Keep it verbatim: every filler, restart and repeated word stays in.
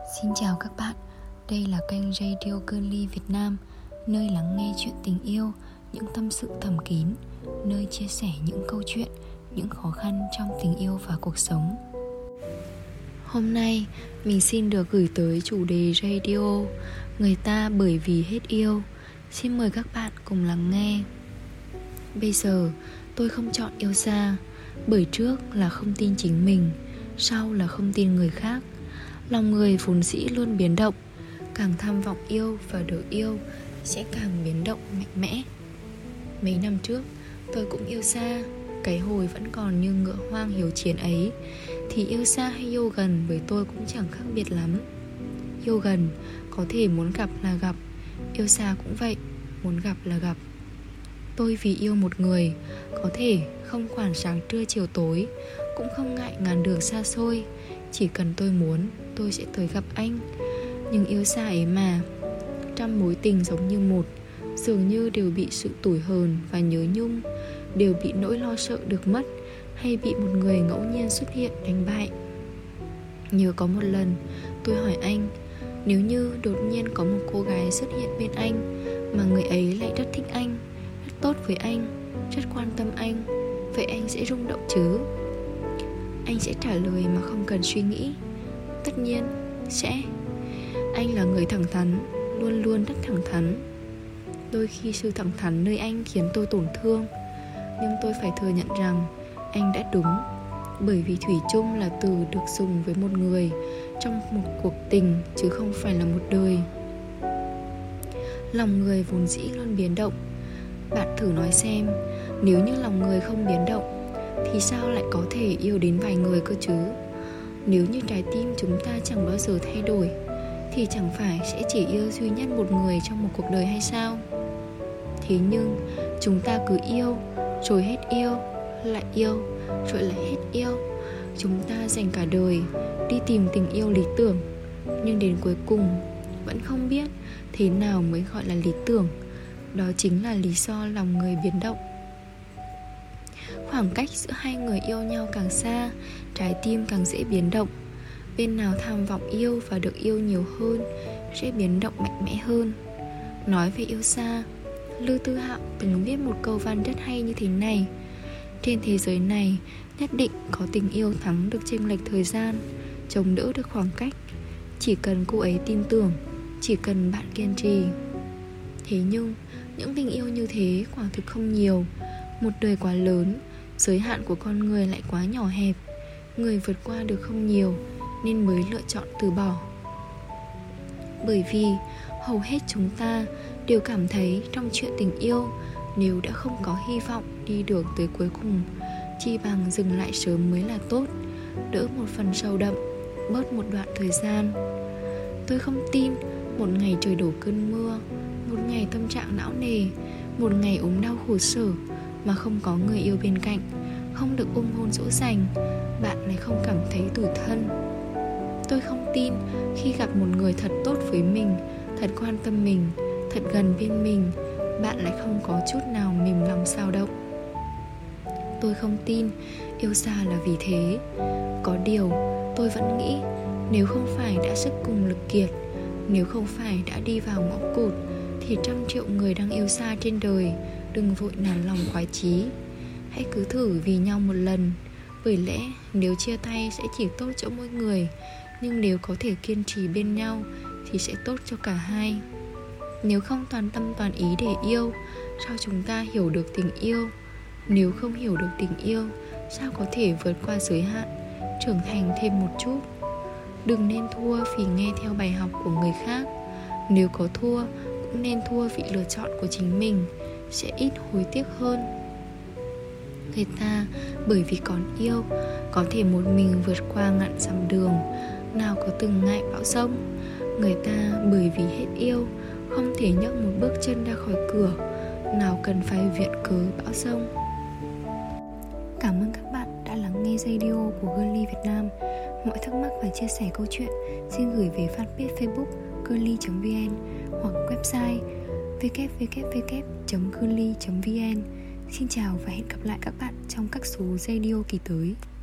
Xin chào các bạn, đây là kênh Radio Girly Việt Nam, nơi lắng nghe chuyện tình yêu, những tâm sự thầm kín, nơi chia sẻ những câu chuyện, những khó khăn trong tình yêu và cuộc sống. Hôm nay, mình xin được gửi tới chủ đề radio Người ta bởi vì hết yêu. Xin mời các bạn cùng lắng nghe. Bây giờ, tôi không chọn yêu xa, bởi trước là không tin chính mình, sau là không tin người khác. Lòng người vốn dĩ luôn biến động, càng tham vọng yêu và được yêu sẽ càng biến động mạnh mẽ. Mấy năm trước, tôi cũng yêu xa, cái hồi vẫn còn như ngựa hoang hiếu chiến ấy. Thì yêu xa hay yêu gần với tôi cũng chẳng khác biệt lắm. Yêu gần có thể muốn gặp là gặp, yêu xa cũng vậy, muốn gặp là gặp. Tôi vì yêu một người, có thể không quản sáng trưa chiều tối, cũng không ngại ngàn đường xa xôi. Chỉ cần tôi muốn, tôi sẽ tới gặp anh. Nhưng yêu xa ấy mà, trăm mối tình giống như một, dường như đều bị sự tủi hờn và nhớ nhung, đều bị nỗi lo sợ được mất, hay bị một người ngẫu nhiên xuất hiện đánh bại. Nhớ có một lần, tôi hỏi anh, nếu như đột nhiên có một cô gái xuất hiện bên anh, mà người ấy lại rất thích anh, rất tốt với anh, rất quan tâm anh, vậy anh sẽ rung động chứ? Anh sẽ trả lời mà không cần suy nghĩ, tất nhiên, sẽ. Anh là người thẳng thắn, luôn luôn rất thẳng thắn. Đôi khi sự thẳng thắn nơi anh khiến tôi tổn thương, nhưng tôi phải thừa nhận rằng anh đã đúng. Bởi vì thủy chung là từ được dùng với một người trong một cuộc tình, chứ không phải là một đời. Lòng người vốn dĩ luôn biến động. Bạn thử nói xem, nếu như lòng người không biến động thì sao lại có thể yêu đến vài người cơ chứ? Nếu như trái tim chúng ta chẳng bao giờ thay đổi, thì chẳng phải sẽ chỉ yêu duy nhất một người trong một cuộc đời hay sao? Thế nhưng chúng ta cứ yêu, rồi hết yêu, lại yêu, rồi lại hết yêu. Chúng ta dành cả đời đi tìm tình yêu lý tưởng, nhưng đến cuối cùng vẫn không biết thế nào mới gọi là lý tưởng. Đó chính là lý do lòng người biến động. Khoảng cách giữa hai người yêu nhau càng xa, trái tim càng dễ biến động. Bên nào tham vọng yêu và được yêu nhiều hơn sẽ biến động mạnh mẽ hơn. Nói về yêu xa, Lưu Tư Hạo từng viết một câu văn rất hay như thế này: trên thế giới này nhất định có tình yêu thắng được chênh lệch thời gian, chống đỡ được khoảng cách. Chỉ cần cô ấy tin tưởng, chỉ cần bạn kiên trì. Thế nhưng những tình yêu như thế quả thực không nhiều. Một đời quá lớn, giới hạn của con người lại quá nhỏ hẹp. Người vượt qua được không nhiều, nên mới lựa chọn từ bỏ. Bởi vì hầu hết chúng ta đều cảm thấy trong chuyện tình yêu, nếu đã không có hy vọng đi được tới cuối cùng, chi bằng dừng lại sớm mới là tốt. Đỡ một phần sâu đậm, bớt một đoạn thời gian. Tôi không tin một ngày trời đổ cơn mưa, một ngày tâm trạng não nề, một ngày ốm đau khổ sở mà không có người yêu bên cạnh, không được ôm hôn dỗ dành, bạn lại không cảm thấy tủi thân. Tôi không tin khi gặp một người thật tốt với mình, thật quan tâm mình, thật gần bên mình, bạn lại không có chút nào mềm lòng dao động. Tôi không tin yêu xa là vì thế. Có điều tôi vẫn nghĩ, nếu không phải đã sức cùng lực kiệt, nếu không phải đã đi vào ngõ cụt, thì trăm triệu người đang yêu xa trên đời đừng vội nản lòng khoái chí. Hãy cứ thử vì nhau một lần. Bởi lẽ nếu chia tay sẽ chỉ tốt cho mỗi người, nhưng nếu có thể kiên trì bên nhau thì sẽ tốt cho cả hai. Nếu không toàn tâm toàn ý để yêu, sao chúng ta hiểu được tình yêu? Nếu không hiểu được tình yêu, sao có thể vượt qua giới hạn, trưởng thành thêm một chút? Đừng nên thua vì nghe theo bài học của người khác. Nếu có thua, cũng nên thua vì lựa chọn của chính mình, sẽ ít hối tiếc hơn. Người ta bởi vì còn yêu, có thể một mình vượt qua ngàn dặm đường, nào có từng ngại bão giông. Người ta bởi vì hết yêu, không thể nhấc một bước chân ra khỏi cửa, nào cần phải viện cớ bão giông. Cảm ơn các bạn đã lắng nghe radio của Girly Việt Nam. Mọi thắc mắc và chia sẻ câu chuyện xin gửi về fanpage Facebook girly chấm vn hoặc website w w w chấm girly chấm vn. Xin chào và hẹn gặp lại các bạn trong các số radio kỳ tới.